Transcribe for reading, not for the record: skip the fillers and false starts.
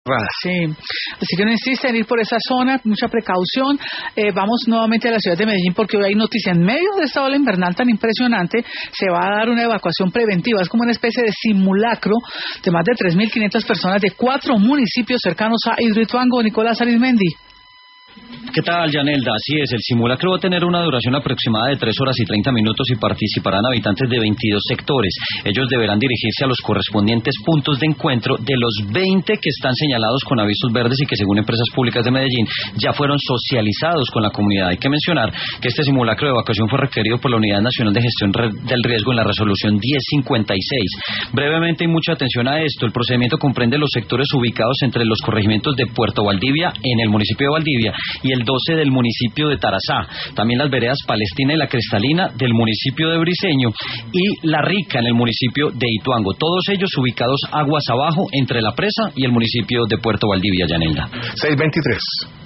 Sí, así que no insiste en ir por esa zona, mucha precaución. Vamos nuevamente a la ciudad de Medellín porque hoy hay noticia. En medio de esta ola invernal tan impresionante, se va a dar una evacuación preventiva. Es como una especie de simulacro de más de 3.500 personas de 4 municipios cercanos a Hidroituango. Nicolás Arizmendi. ¿Qué tal, Yanelda? Así es, el simulacro va a tener una duración aproximada de 3 horas y 30 minutos y participarán habitantes de 22 sectores. Ellos deberán dirigirse a los correspondientes puntos de encuentro de los 20 que están señalados con avisos verdes y que, según Empresas Públicas de Medellín, ya fueron socializados con la comunidad. Hay que mencionar que este simulacro de evacuación fue requerido por la Unidad Nacional de Gestión del Riesgo en la resolución 1056. Brevemente y mucha atención a esto, el procedimiento comprende los sectores ubicados entre los corregimientos de Puerto Valdivia, en el municipio de Valdivia, y el 12 del municipio de Tarazá, también las veredas Palestina y La Cristalina del municipio de Briceño y La Rica en el municipio de Ituango, todos ellos ubicados aguas abajo entre la presa y el municipio de Puerto Valdivia, Yanelda. 6:23.